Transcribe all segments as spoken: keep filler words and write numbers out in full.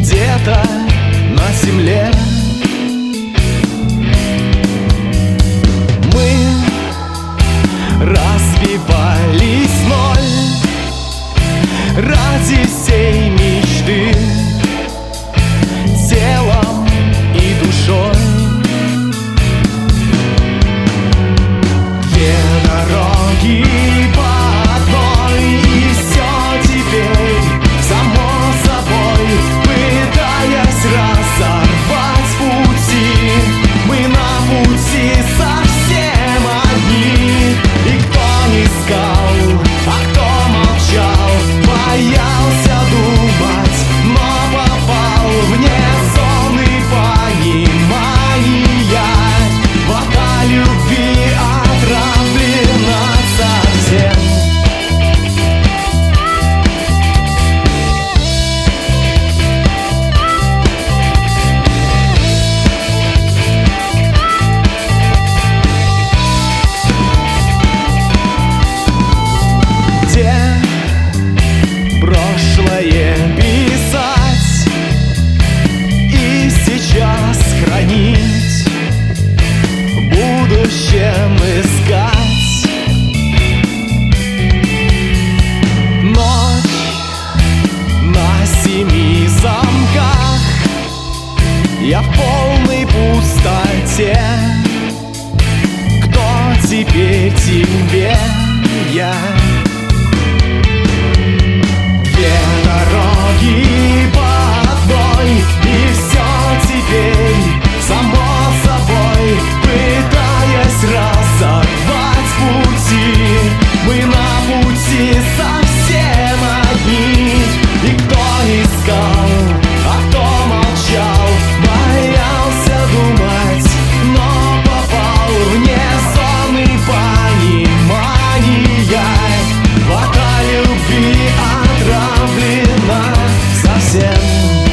где-то на земле. Мы разбивались в ноль ради всей мечты, телом и душой. Две дороги по одной, и все теперь само собой. Пытаясь разорвать пути, мы на пути совсем одни. И кто искал, а кто молчал, боялся думать, но попал вне зоны понимания. Вода любви отравлена совсем. Где прошлое писать и сейчас хранить, в будущем искать. Ночь на семи замках, я в полной пустоте. Кто теперь тебе я? Две дороги по одной, и все теперь само собой. Пытаясь разорвать пути, мы на пути совсем одни. И кто искал, а кто молчал, боялся думать, но попал вне зоны понимания. Вода любви отравлена совсем.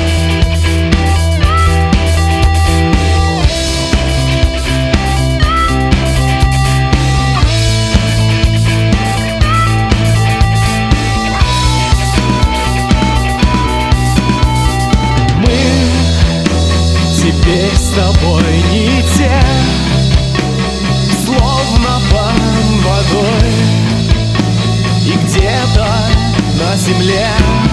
Теперь с тобой не те, словно под водой, и где-то на земле